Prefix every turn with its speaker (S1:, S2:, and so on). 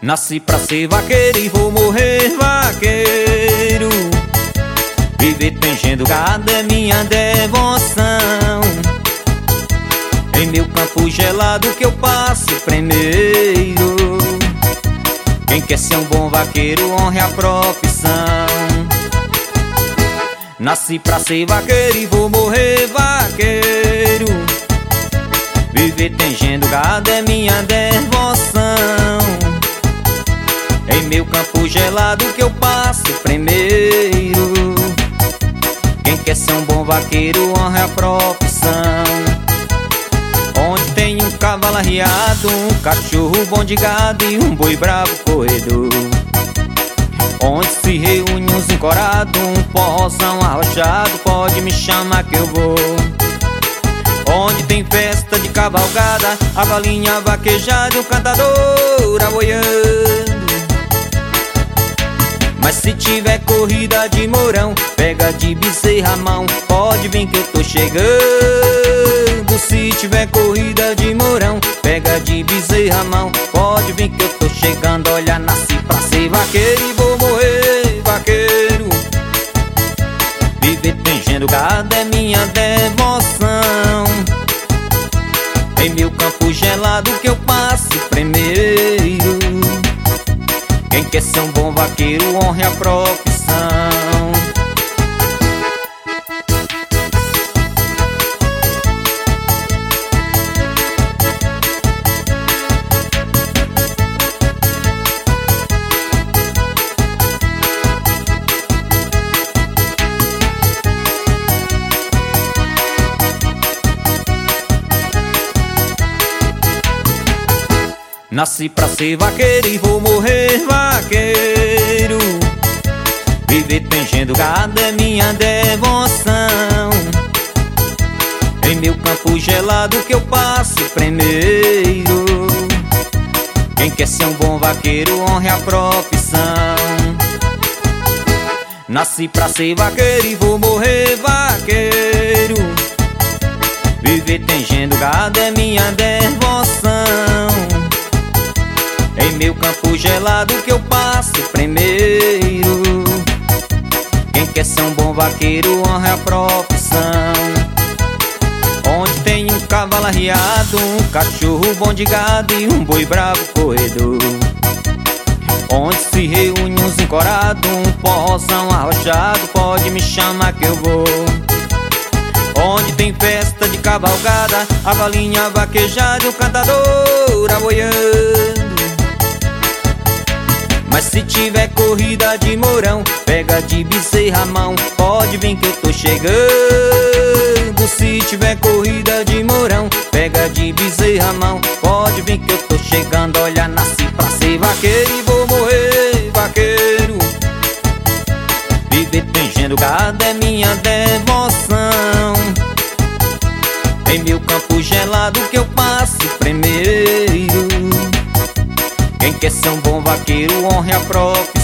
S1: Nasci pra ser vaqueiro e vou morrer vaqueiro. Viver tangendo gado é minha devoção. Em meu campo gelado que eu passo primeiro. Quem quer ser um bom vaqueiro honre a profissão. Nasci pra ser vaqueiro e vou morrer vaqueiro. Viver tangendo gado é minha devoção. Em meu campo gelado que eu passo primeiro. Quem quer ser um bom vaqueiro honra a profissão. Onde tem um cavalo arriado, um cachorro bom de gado e um boi bravo corredor. Onde se reúne uns encorados, um forrozão arrochado, pode me chamar que eu vou. Onde tem festa de cavalgada, a galinha vaquejada e o cantador aboiando. Mas se tiver corrida de mourão, pega de bezerra a mão, pode vir que eu tô chegando. Se tiver corrida de mourão, pega de bezerra a mão, pode vir que eu tô chegando. Olha, nasci pra ser vaqueiro e vou morrer vaqueiro. Viver tangendo gado é minha devoção. Em meu campo gelado que eu passo primeiro. Quem quer ser um bom vaqueiro honre a profissão. Nasci pra ser vaqueiro e vou morrer vaqueiro. Viver tangendo gado é minha devoção. Em meu campo gelado que eu passo primeiro. Quem quer ser um bom vaqueiro honre a profissão. Nasci pra ser vaqueiro e vou morrer vaqueiro. Viver tangendo gado é minha devoção. Em meu campo gelado que eu passo primeiro. Quem quer ser um bom vaqueiro honra a profissão. Onde tem um cavalo arriado, um cachorro bom de gado e um boi bravo corredor. Onde se reúne uns encorados, um forrozão arrochado, pode me chamar que eu vou. Onde tem festa de cavalgada, a galinha vaquejada e o cantador aboiando. Mas se tiver corrida de mourão, pega de bezerra a mão, pode vir que eu tô chegando. Se tiver corrida de mourão, pega de bezerra a mão, pode vir que eu tô chegando. Olha, nasci pra ser vaqueiro e vou morrer vaqueiro. Viver tangendo gado é minha devoção. Em meu campo gelado que eu passo primeiro. Quem quer ser um bom vaqueiro honre a profissão.